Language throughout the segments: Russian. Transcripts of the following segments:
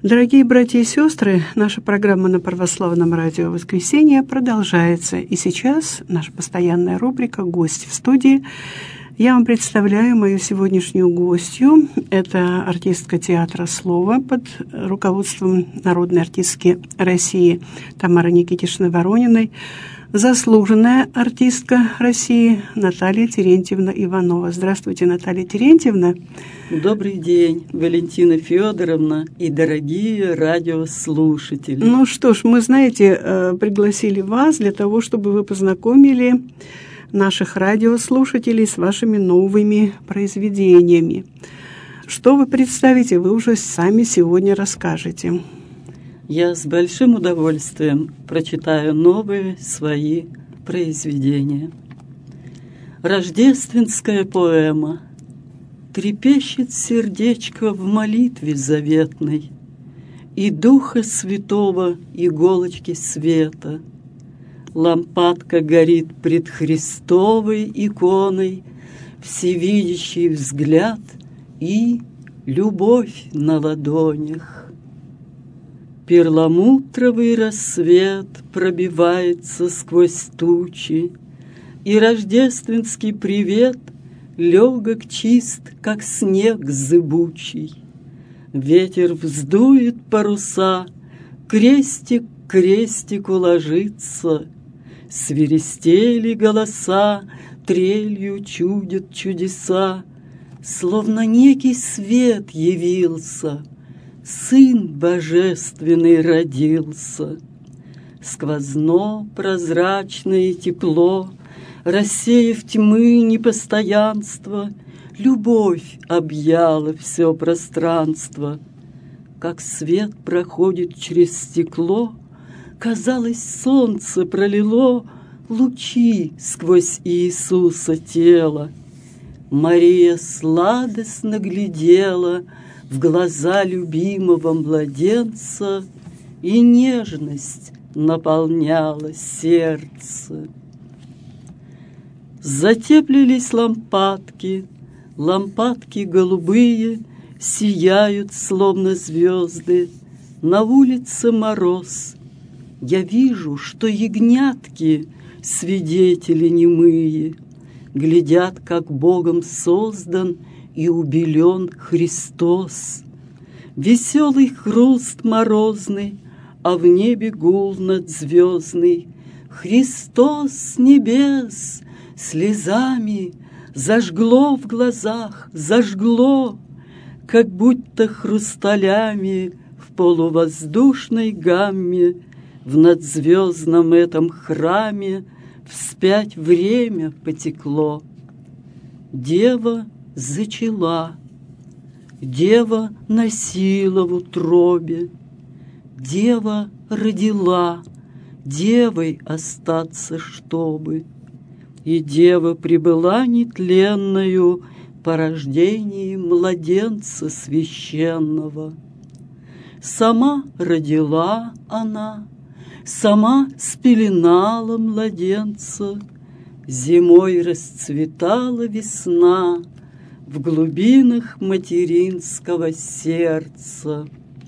Дорогие братья и сестры, наша программа на Православном радио «Воскресенье» продолжается. И сейчас наша постоянная рубрика «Гость в студии». Я вам представляю мою сегодняшнюю гостью. Это артистка театра «Слово» под руководством народной артистки России Тамары Никитишны Ворониной, заслуженная артистка России Наталья Терентьевна Иванова. Здравствуйте, Наталья Терентьевна. Добрый день, Валентина Федоровна и дорогие радиослушатели. Ну что ж, мы, знаете, пригласили вас для того, чтобы вы познакомили наших радиослушателей с вашими новыми произведениями. Что вы представите, вы уже сами сегодня расскажете. Я с большим удовольствием прочитаю новые свои произведения. Рождественская поэма. Трепещет сердечко в молитве заветной, и Духа Святого иголочки света. Лампадка горит пред Христовой иконой, всевидящий взгляд и любовь на ладонях. Перламутровый рассвет пробивается сквозь тучи, и рождественский привет легок чист, как снег зыбучий. Ветер вздует паруса, крестик к крестику ложится, свиристели голоса, трелью чудят чудеса, словно некий свет явился, Сын Божественный родился. Сквозно прозрачное тепло, рассеяв тьмы непостоянства, любовь объяла все пространство. Как свет проходит через стекло, казалось, солнце пролило лучи сквозь Иисуса тело. Мария сладостно глядела в глаза любимого младенца, и нежность наполняла сердце. Затеплились лампадки, лампадки голубые сияют, словно звезды. На улице мороз. Я вижу, что ягнятки, свидетели немые, глядят, как Богом создан и убелен Христос. Веселый хруст морозный, а в небе гул надзвездный. Христос с небес слезами зажгло в глазах, зажгло, как будто хрусталями в полувоздушной гамме в надзвездном этом храме вспять время потекло. Дева зачала, дева носила в утробе, дева родила, девой остаться чтобы. И дева прибыла нетленною по рождении младенца священного. Сама родила она, сама спеленала младенца, зимой расцветала весна в глубинах материнского сердца.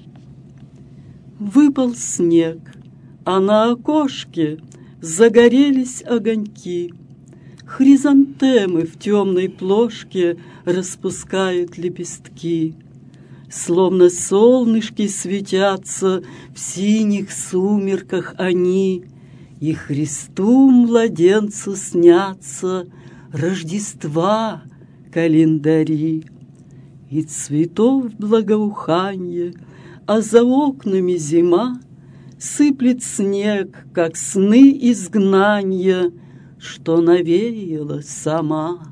Выпал снег, а на окошке загорелись огоньки. Хризантемы в темной плошке распускают лепестки. Словно солнышки светятся в синих сумерках они, и Христу младенцу снятся Рождества календари. И цветов благоуханье, а за окнами зима, сыплет снег, как сны изгнанья, что навеяла сама.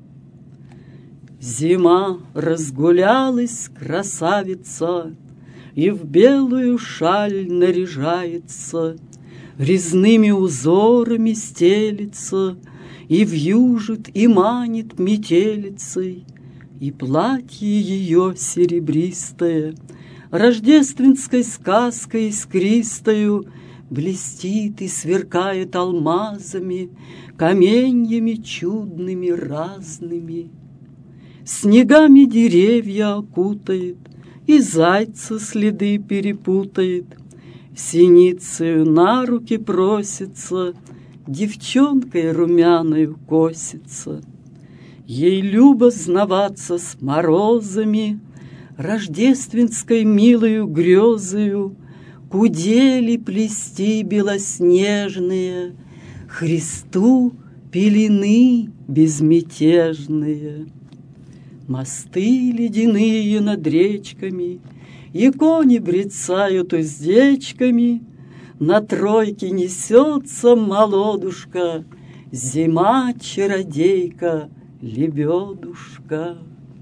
Зима разгулялась, красавица, и в белую шаль наряжается, резными узорами стелится, и вьюжит, и манит метелицей, и платье ее серебристое рождественской сказкой искристою блестит и сверкает алмазами, каменьями чудными разными. Снегами деревья окутает, и зайца следы перепутает, синицею на руки просится, девчонкой румяною косится. Ей любо знаваться с морозами, рождественской милою грезою, кудели плести белоснежные, Христу пелены безмятежные. Мосты ледяные над речками, и кони брецают уздечками, на тройке несется молодушка, зима-чародейка, лебедушка.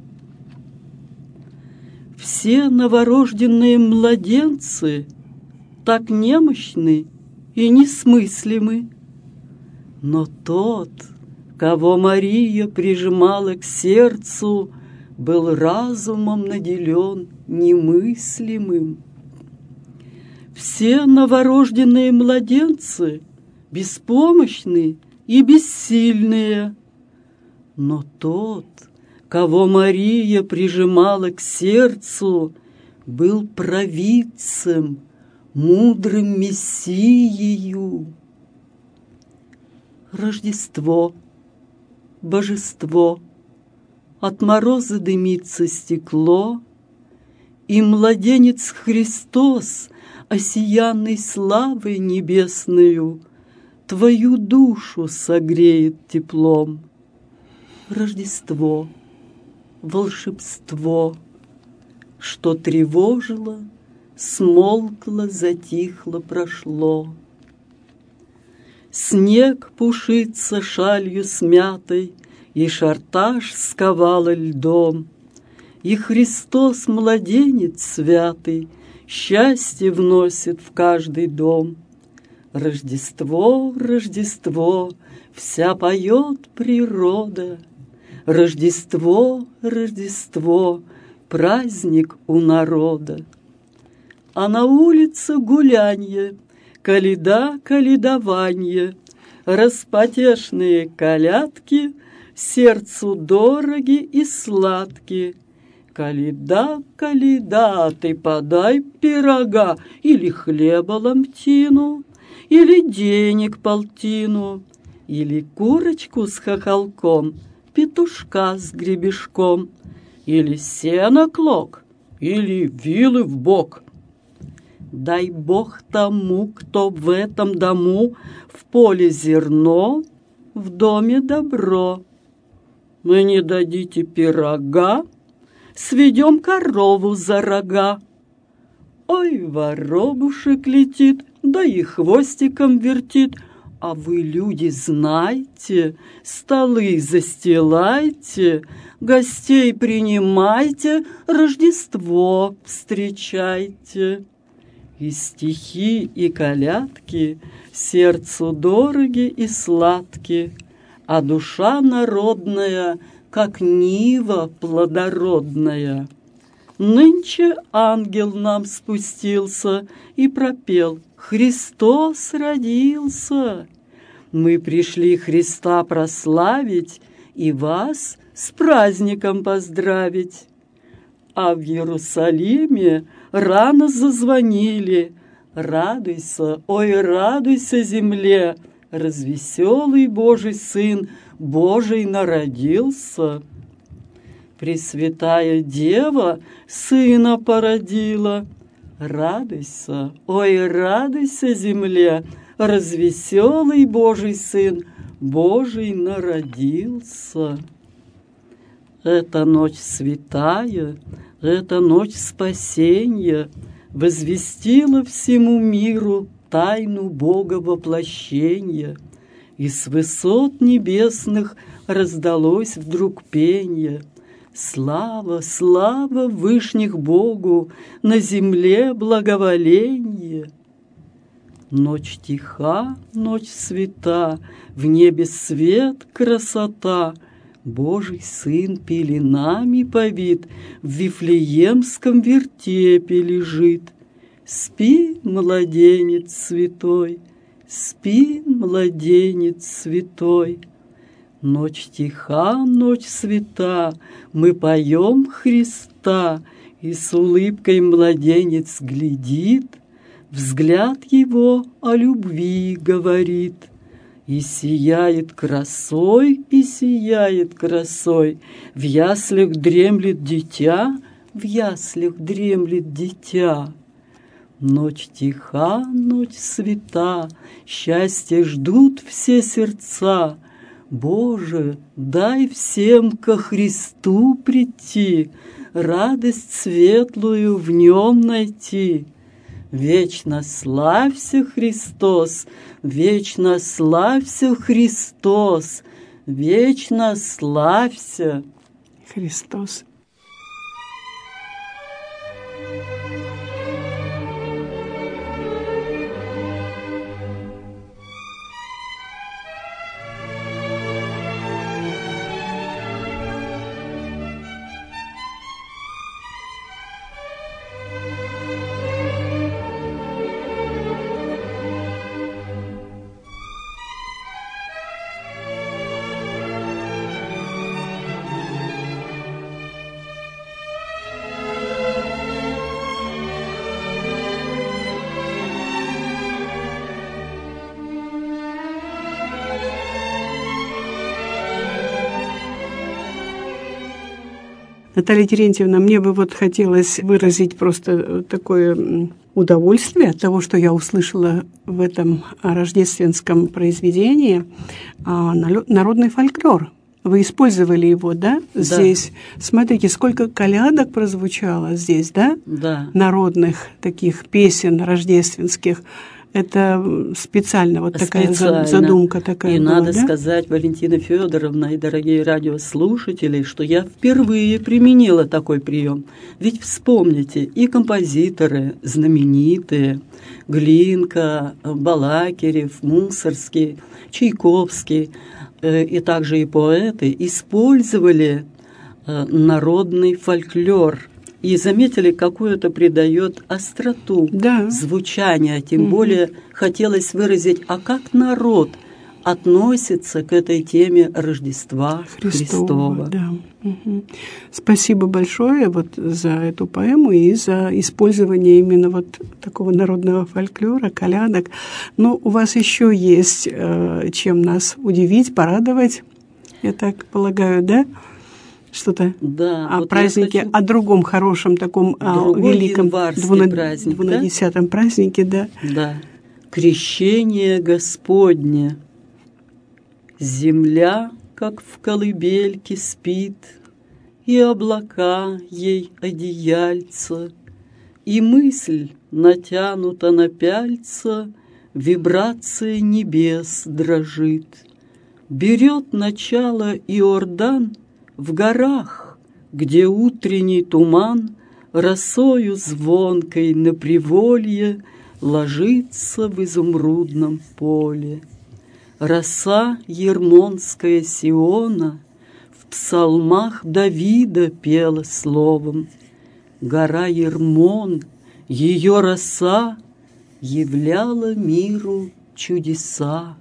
Все новорожденные младенцы так немощны и несмыслимы, но тот, кого Мария прижимала к сердцу, был разумом наделен немыслимым. Все новорожденные младенцы беспомощны и бессильные, но тот, кого Мария прижимала к сердцу, был провидцем, мудрым мессиею. Рождество, божество, от мороза дымится стекло, и младенец Христос, осиянный славой небесною, твою душу согреет теплом. Рождество, волшебство, что тревожило, смолкло, затихло, прошло. Снег пушится шалью смятой, и шартаж сковало льдом, и Христос, младенец святый, счастье вносит в каждый дом. Рождество, Рождество, вся поет природа. Рождество, Рождество, праздник у народа. А на улице гулянье, коляда, колядованье, распотешные колядки сердцу дороги и сладки. Коляда, коляда, ты подай пирога или хлеба ломтину, или денег полтину, или курочку с хохолком, петушка с гребешком, или сено клок, или вилы в бок. Дай Бог тому, кто в этом дому, в поле зерно, в доме добро. Мы не дадите пирога, сведем корову за рога. Ой, воробушек летит, да и хвостиком вертит. А вы, люди, знайте, столы застилайте, гостей принимайте, Рождество встречайте. И стихи, и колядки сердцу дороги и сладки, а душа народная, как нива плодородная. Нынче ангел нам спустился и пропел: Христос родился. Мы пришли Христа прославить и вас с праздником поздравить. А в Иерусалиме рано зазвонили: радуйся, ой, радуйся, земле, развеселый Божий Сын Божий народился. Пресвятая Дева Сына породила. Радуйся, ой, радуйся, земле, развеселый Божий Сын Божий народился. Эта ночь святая, эта ночь спасения возвестила всему миру тайну Бога воплощения, и с высот небесных раздалось вдруг пенье: слава, слава вышних Богу, на земле благоволенье. Ночь тиха, ночь свята, в небе свет, красота. Божий Сын пеленами повит, в Вифлеемском вертепе лежит. Спи, младенец святой, спи, младенец святой. Ночь тиха, ночь свята, мы поем Христа, И с улыбкой младенец глядит, взгляд его о любви говорит. И сияет красой, и сияет красой. В яслях дремлет дитя, в яслях дремлет дитя. Ночь тиха, ночь света, счастье ждут все сердца. Боже, дай всем ко Христу прийти, радость светлую в нем найти. Вечно славься, Христос, вечно славься, Христос, вечно славься, Христос. Наталья Терентьевна, мне бы вот хотелось выразить просто такое удовольствие от того, что я услышала в этом рождественском произведении народный фольклор. Вы использовали его, да? Да. Здесь, смотрите, сколько колядок прозвучало здесь, да? Да. Народных таких песен рождественских. Это специально вот такая задумка такая и была, надо да? сказать, Валентина Федоровна и дорогие радиослушатели, что я впервые применила такой прием. Ведь вспомните, и композиторы знаменитые, Глинка, Балакирев, Мусорский, Чайковский, и также и поэты использовали народный фольклор. И заметили, какую это придает остроту, да, звучания. Тем более хотелось выразить, а как народ относится к этой теме Рождества Христова. Да. Спасибо большое вот за эту поэму и за использование именно вот такого народного фольклора, колядок. Но у вас еще есть чем нас удивить, порадовать, я так полагаю, да? Что-то о вот празднике, о другом хорошем таком великом двунадесятом празднике, да? Да. Крещение Господне. Земля, как в колыбельке, спит, и облака ей одеяльца, и мысль натянута на пяльца, вибрация небес дрожит. Берет начало Иордан в горах, где утренний туман росою звонкой на приволье ложится в изумрудном поле. Роса ермонская Сиона в псалмах Давида пела словом. Гора Ермон, ее роса, являла миру чудеса.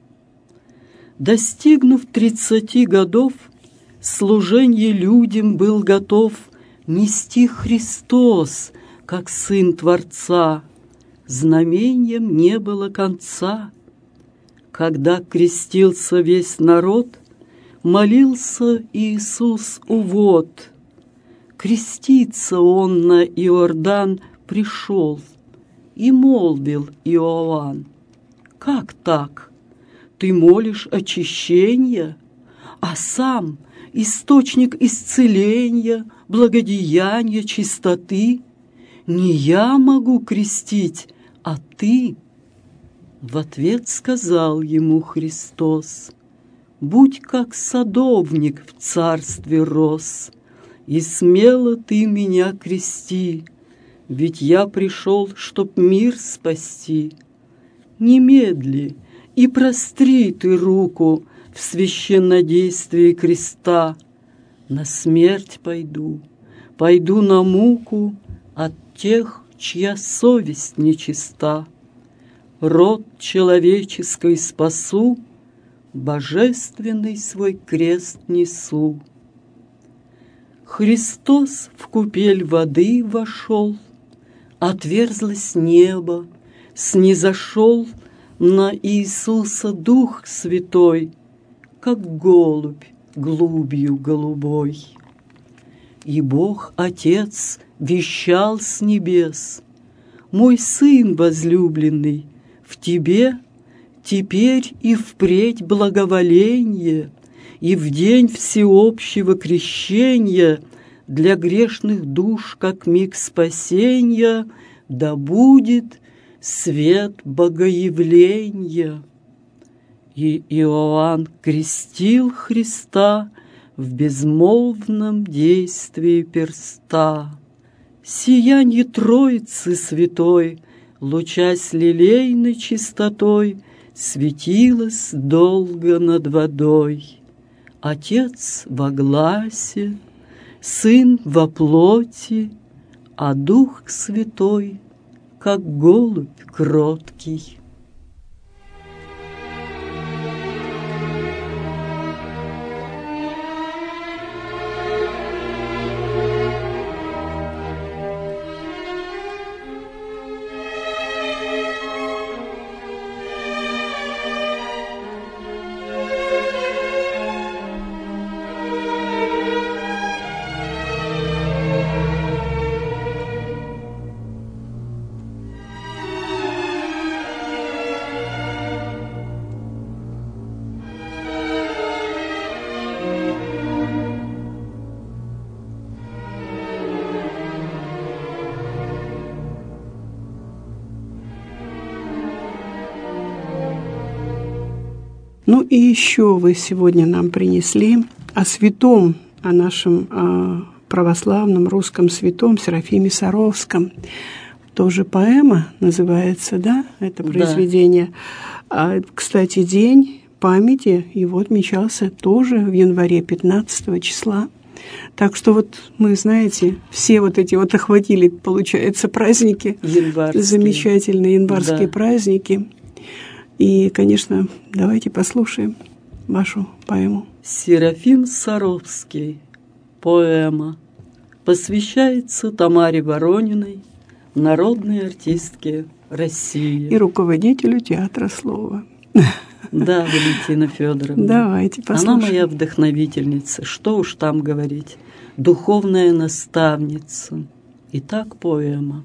Достигнув 30 годов, служенье людям был готов нести Христос, как Сын Творца. Знаменьям не было конца. Когда крестился весь народ, молился Иисус у вод. Креститься он на Иордан пришел, и молвил Иоанн: «Как так? Ты молишь очищения, а сам источник исцеления, благодеяния, чистоты? Не я могу крестить, а ты». В ответ сказал ему Христос: «Будь как садовник в царстве рос, и смело ты меня крести, ведь я пришел, чтоб мир спасти. Немедли и простри ты руку в священнодействии креста. На смерть пойду, пойду на муку от тех, чья совесть нечиста. Род человеческий спасу, божественный свой крест несу». Христос в купель воды вошел, отверзлось небо, снизошел на Иисуса Дух Святой, как голубь глубью голубой. И Бог Отец вещал с небес: «Мой Сын возлюбленный, в Тебе теперь и впредь благоволенье, и в день всеобщего крещения для грешных душ, как миг спасения, да будет свет богоявления». И Иоанн крестил Христа в безмолвном действии перста. Сиянье Троицы Святой, лучась лилейной чистотой, светилось долго над водой. Отец во гласе, Сын во плоти, а Дух Святой, как голубь кроткий. Ну и еще вы сегодня нам принесли о святом, о нашем православном русском святом Серафиме Саровском. Тоже поэма называется, да, это произведение. Да. Кстати, день памяти его отмечался тоже в январе 15 числа. Так что вот мы, знаете, все вот эти вот охватили, получается, праздники. Январские. Замечательные январские праздники. И, конечно, давайте послушаем вашу поэму. Серафим Саровский. Поэма. Посвящается Тамаре Ворониной, народной артистке России. И руководителю театра слова. Да, Валентина Федоровна. Давайте послушаем. Она моя вдохновительница, что уж там говорить. Духовная наставница. Итак, поэма.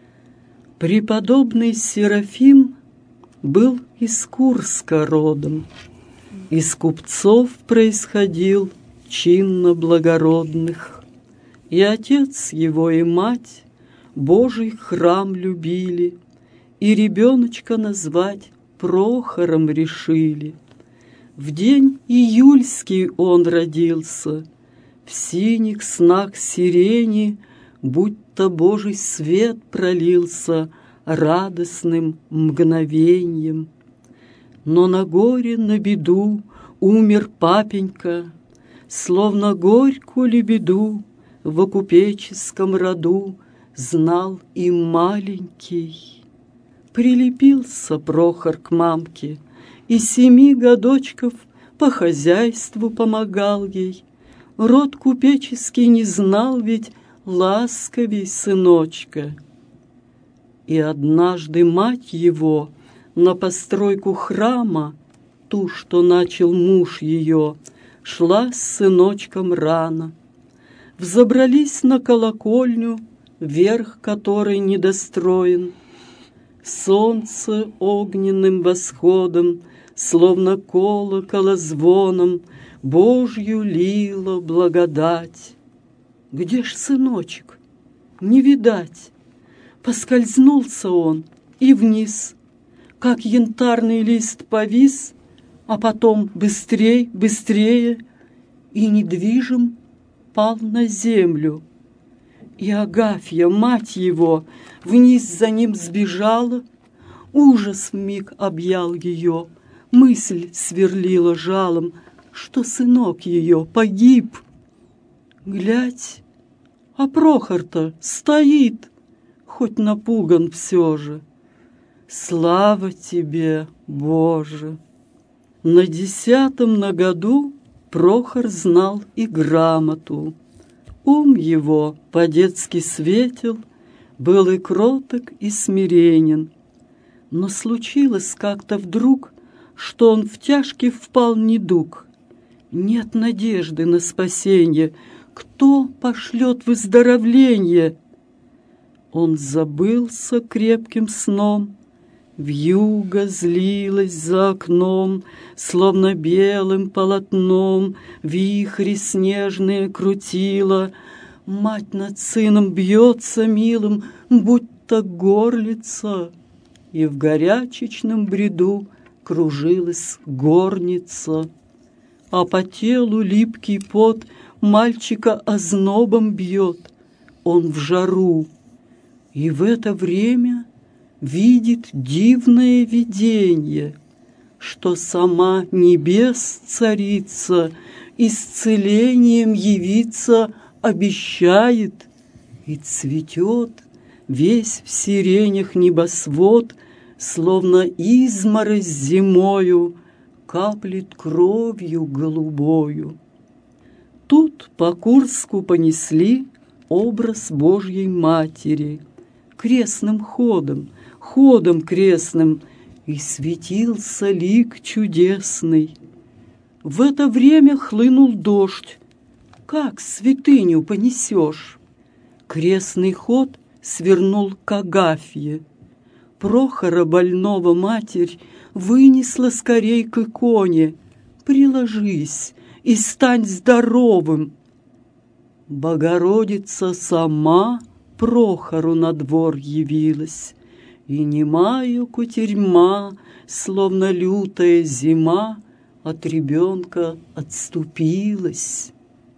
Преподобный Серафим был из Курска родом, из купцов происходил чинно благородных, и отец его и мать Божий храм любили, и ребеночка назвать Прохором решили. В день июльский он родился, в синих снах сирени, будто Божий свет пролился радостным мгновеньем. Но на горе, на беду умер папенька, словно горькую лебеду в окупеческом роду знал и маленький. Прилепился Прохор к мамке, и 7 годочков по хозяйству помогал ей. Род купеческий не знал ведь ласковей сыночка. И однажды мать его на постройку храма, ту, что начал муж ее, шла с сыночком рано. Взобрались на колокольню, верх которой недостроен. Солнце огненным восходом, словно колокола звоном, Божью лило благодать. Где ж сыночек? Не видать. Поскользнулся он и вниз, как янтарный лист повис, а потом быстрей, быстрее, и недвижим пал на землю. И Агафья, мать его, вниз за ним сбежала, ужас вмиг объял ее, мысль сверлила жалом, что сынок ее погиб. Глядь, а Прохор-то стоит, хоть напуган все же. Слава тебе, Боже! На 10 году Прохор знал и грамоту. Ум его по-детски светел, был и кроток, и смиренен. Но случилось как-то вдруг, что он в тяжкий впал недуг. Нет надежды на спасенье, кто пошлет выздоровление? Он забылся крепким сном, вьюга злилась за окном, словно белым полотном вихри снежные крутила. Мать над сыном бьется милым, будто горлица, и в горячечном бреду кружилась горница. А по телу липкий пот мальчика ознобом бьет, он в жару, и в это время видит дивное видение, что сама небес царица исцелением явиться обещает, и цветет весь в сиренях небосвод, словно изморозь зимою каплет кровью голубою. Тут по Курску понесли образ Божьей Матери крестным ходом, ходом крестным, и светился лик чудесный. В это время хлынул дождь. Как святыню понесешь? Крестный ход свернул к Агафье. Прохора больного матерь вынесла скорей к иконе. Приложись и стань здоровым. Богородица сама Прохору на двор явилась, и немая кутерьма, словно лютая зима, от ребенка отступилась.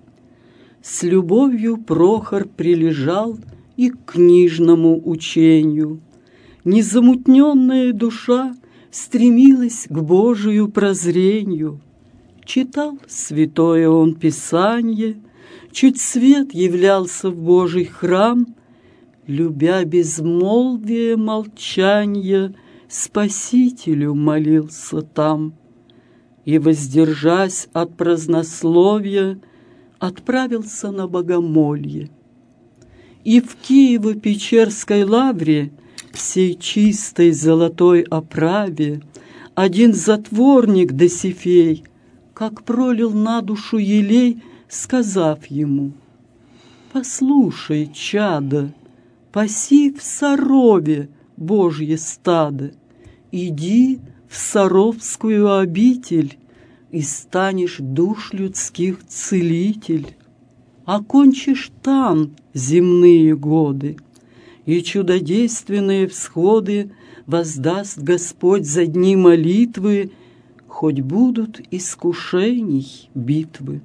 С любовью Прохор прилежал и к книжному учению. Незамутненная душа стремилась к Божию прозрению. Читал святое он Писанье, чуть свет являлся в Божий храм, любя безмолвие молчанья, Спасителю молился там. И, воздержась от празднословия, отправился на богомолье. И в Киево-Печерской лавре, всей чистой золотой оправе, один затворник Досифей, как пролил на душу елей, сказав ему: «Послушай, чадо, паси в Сарове Божье стадо, иди в Саровскую обитель, и станешь душ людских целитель. Окончишь там земные годы, и чудодейственные всходы воздаст Господь за дни молитвы, хоть будут искушений битвы».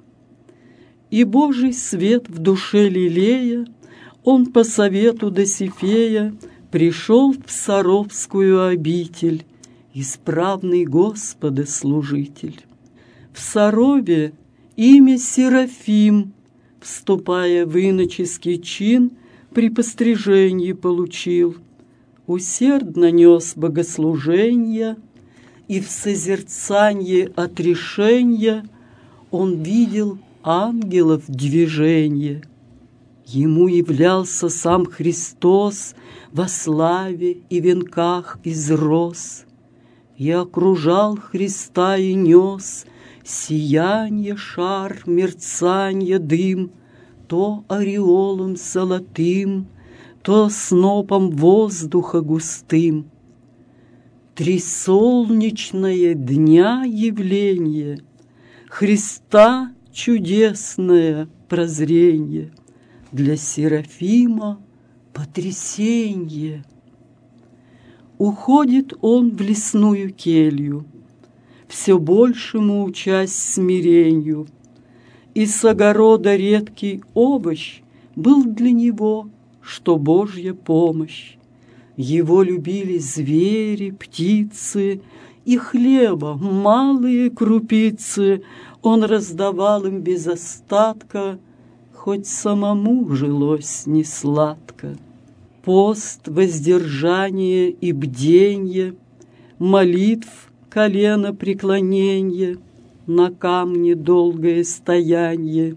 И Божий свет в душе лелея, он по совету Досифея пришел в Саровскую обитель, исправный Господа служитель. В Сарове имя Серафим, вступая в иноческий чин, при пострижении получил, усердно нес богослуженья, и в созерцанье отрешенья он видел ангелов движение. Ему являлся сам Христос во славе и венках из роз, и окружал Христа и нес сиянье, шар, мерцанье, дым, то ореолом золотым, то снопом воздуха густым. Три солнечное дня явление, Христа чудесное прозрение, для Серафима потрясенье. Уходит он в лесную келью, все большему учась смиренью, и с огорода редкий овощ был для него, что Божья помощь. Его любили звери, птицы, и хлеба малые крупицы он раздавал им без остатка, хоть самому жилось несладко. Пост, воздержание и бденье, молитв, колено преклоненье, на камне долгое стоянье,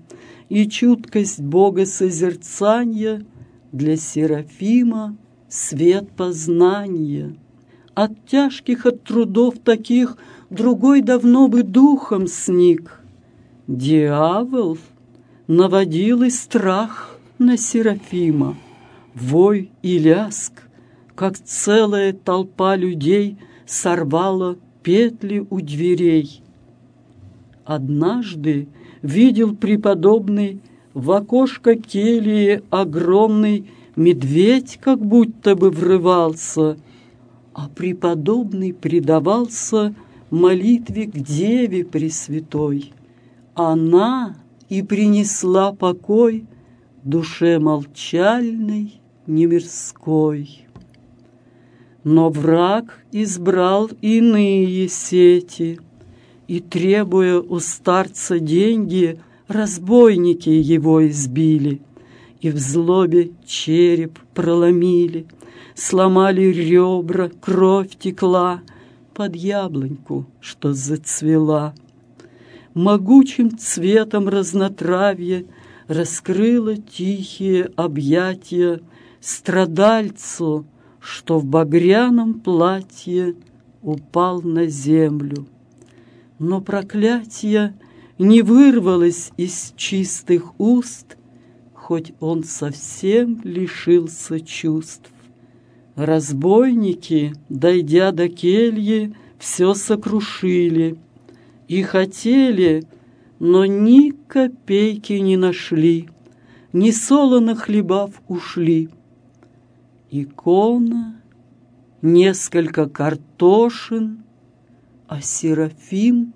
и чуткость богосозерцания для Серафима свет познания. От тяжких от трудов таких другой давно бы духом сник. Дьявол наводил и страх на Серафима, вой и ляск, как целая толпа людей сорвала петли у дверей. Однажды видел преподобный в окошко кельи огромный медведь, как будто бы врывался, а преподобный предавался молитве к Деве Пресвятой. Она и принесла покой душе молчальной, немирской. Но враг избрал иные сети, и, требуя у старца деньги, разбойники его избили, и в злобе череп проломили, сломали ребра, кровь текла под яблоньку, что зацвела. Могучим цветом разнотравье раскрыло тихие объятия страдальцу, что в багряном платье упал на землю. Но проклятие не вырвалось из чистых уст, хоть он совсем лишился чувств. Разбойники, дойдя до кельи, все сокрушили и хотели, но ни копейки не нашли, ни солоно хлебав ушли. Икона, несколько картошин, а Серафим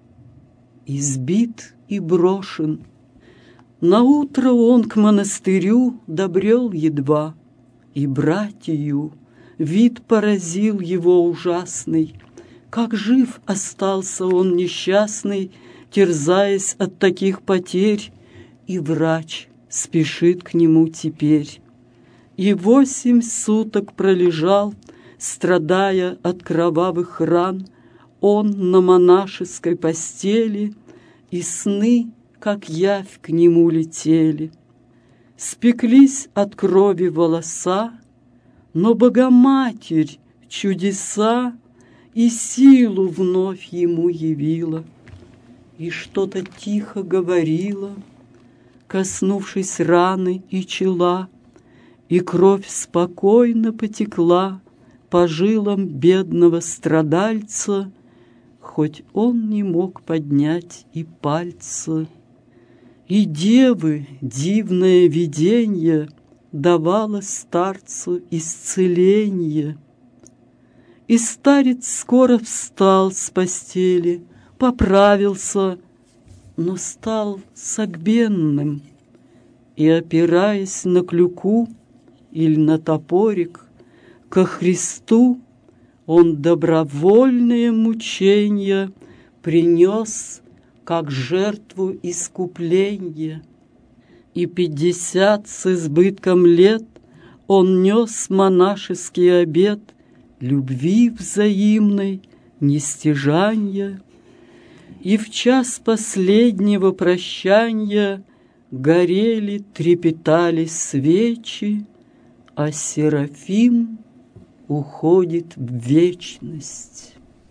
избит и брошен. Наутро он к монастырю добрел едва, и братью вид поразил его ужасный. Как жив остался он несчастный, терзаясь от таких потерь, и врач спешит к нему теперь. И 8 суток пролежал, страдая от кровавых ран, он на монашеской постели, и сны, как явь, к нему летели. Спеклись от крови волоса, но Богоматерь чудеса и силу вновь ему явила, и что-то тихо говорила, коснувшись раны и чела, и кровь спокойно потекла по жилам бедного страдальца, хоть он не мог поднять и пальца. И девы дивное виденье давало старцу исцеление. И старец скоро встал с постели, поправился, но стал согбенным, и, опираясь на клюку или на топорик, ко Христу он добровольные мучения принес, как жертву искупления. И 50 с избытком лет он нес монашеский обет любви взаимной, нестяжания. И в час последнего прощания горели, трепетали свечи, а Серафим уходит в вечность.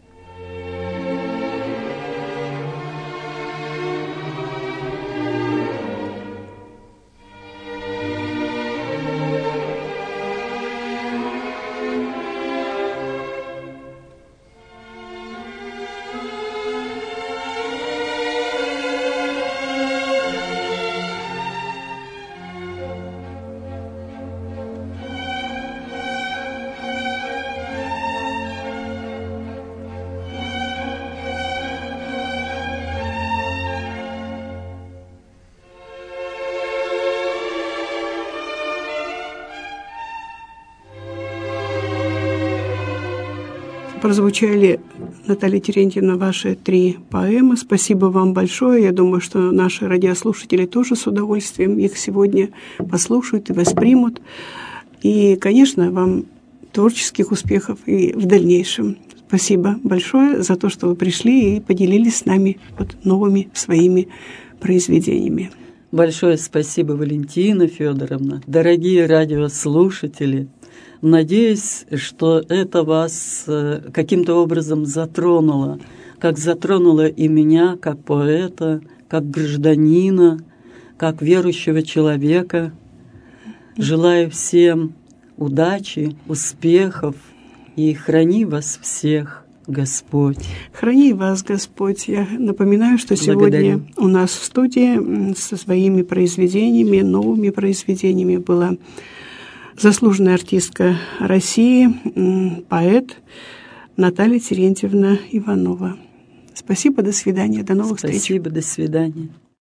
Прозвучали, Наталья Терентьевна, ваши 3 поэмы. Спасибо вам большое. Я думаю, что наши радиослушатели тоже с удовольствием их сегодня послушают и воспримут. И, конечно, вам творческих успехов и в дальнейшем. Спасибо большое за то, что вы пришли и поделились с нами новыми своими произведениями. Большое спасибо, Валентина Федоровна. Дорогие радиослушатели, надеюсь, что это вас каким-то образом затронуло, как затронуло и меня, как поэта, как гражданина, как верующего человека. Желаю всем удачи, успехов и храни вас всех Господь. Храни вас Господь. Я напоминаю, что сегодня у нас в студии со своими произведениями, новыми произведениями была заслуженная артистка России, поэт Наталья Терентьевна Иванова. Спасибо, до свидания, до новых встреч. Спасибо, до свидания.